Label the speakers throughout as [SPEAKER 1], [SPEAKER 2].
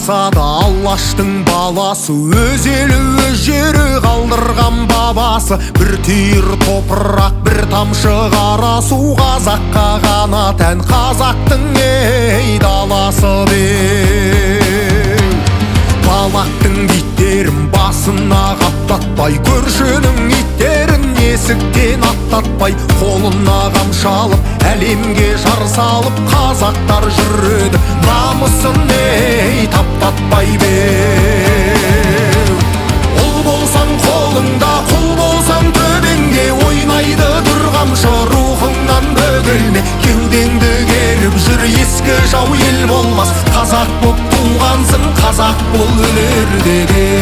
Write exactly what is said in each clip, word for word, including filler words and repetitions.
[SPEAKER 1] жасады Аллаштың баласы, өз елі өз жері қалдырған бабасы. Бір түйір топырақ, бір тамшы қара су, қазаққа ғана тән қазақтың ей даласы беу. Балақтың иттерін басына қаптатпай, көршінің иттерін есіктен аттатпай, қолына қамшы алып әлемге жар салып, қазақтар жүреді намысын ей таптатпай беу. Ұл болсаң қолыңда, құл болсаң төбеңде, ойнайды дүр қамшы рухыңнан бөгелме. Кеудеңді керіп жүр, ескі жау ел болмас. Қазақ боп туғансың, қазақ бол өлерде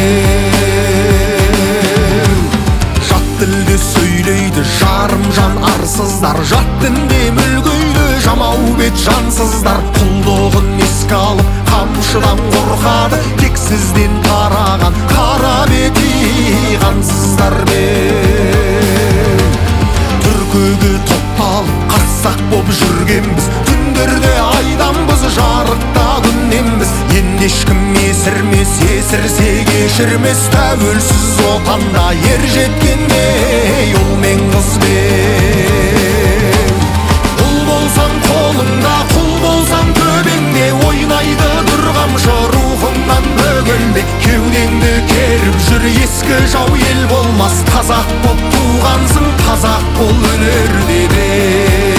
[SPEAKER 1] беу. Жат тілде сөйлейді жарым жан арсыздар, жат дінде мүлгиді жамау бет жансыздар. Құлдығын еске алып қамшыдан қорқады, тек сізден тараған қара бет иғансыздар беу. Түркіге топталып қарсақ боп жүргенбіз, түндерде айданбыз, жарықта күнненбіз. Енді ешкім есірмес, есірсе кешірмес, тәуелсіз отанда ер жеткендей ұл мен қыз беу. Ұл болсаң қолыңда, құл болсаң төбеңде, ойнайды дүр қамшы рухыңнан бөгелме. Кеудеңді керіп жүр, ескі жау ел болмас. Қазақ боп туғансың, қазақ бол өлерде беу.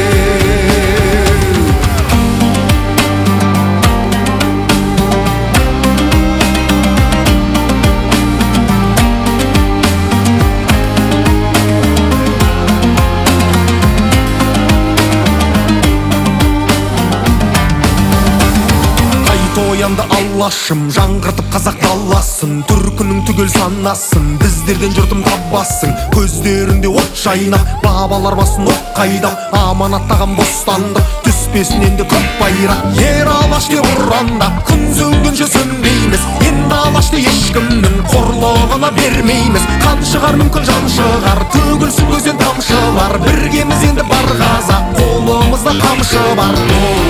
[SPEAKER 1] Оянды Аллашым, жаңғыртып қазақ даласын, түркінің түгел санасын, біздерден жұртым табасын. Көздерінде от жайнап, бабалар басын от қайдап, аманаттаған бостандық түспесін енді көк байрақ. Ер Алаш деп ұрандап, күн сөнгенше сөнбейміз, енді Алашты ешкімнің қорлығына бермейміз. Қан шығар мүмкін жан шығар, төгілсін көзден тамшылар, біргеміз енді бар қазақ, қолымызда қамшы бар.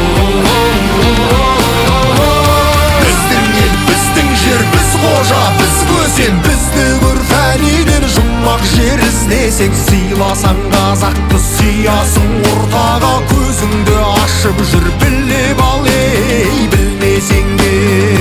[SPEAKER 1] Біз қожа, біз көсем, бізді көр фәниден, жұмақ жер іздесең, сыйласаң қазақты сиясың ортаға. Көзіңді ашып жүр, біліп ал ей, білмесең де.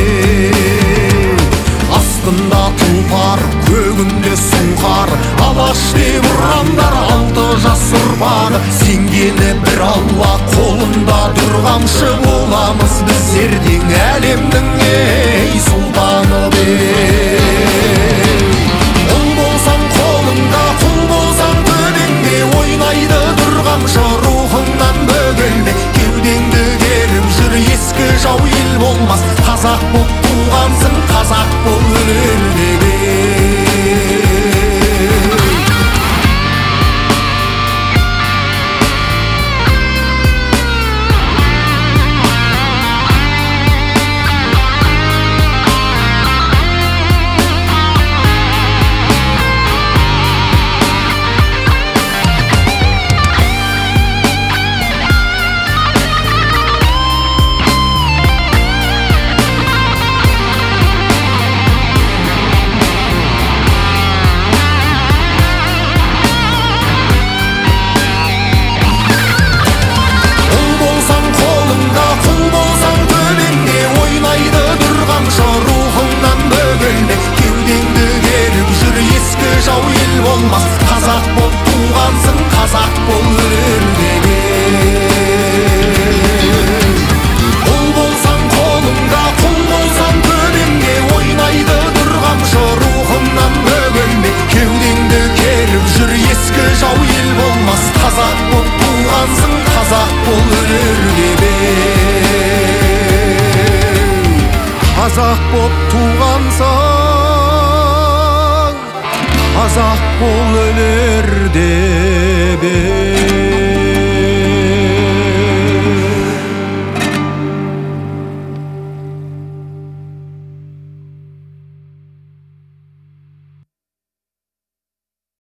[SPEAKER 1] Астында тұлпар, көгінде сұңқар, Алаш деп ұрандар алты жас ұрпағы. Сенгені бір Алла, қолында дүр қамшы, боламыз біз ертең әлемнің ей сұлтаны беу. Ұл болсаң қолыңда, құл болсаң төбеңде, ойнайды дүр қамшы рухыңнан бөгелме. Кеудеңді керіп жүр, ескі жау ел болмас. Қазақ боп туғансың, қазақ бол өлерде беу. Қазақ боп туғансың, қазақ бол өлерде беу. Ұл болсаң қолыңда, құл болсаң төбеңде, ойнайды дүр қамшы рухыңнан бөгелме. Кеудеңді керіп жүр, ескі жау ел болмас. Қазақ боп туғансың, қазақ бол өлерде беу. Қазақ боп туғансың, қазақ бол өлерде беу.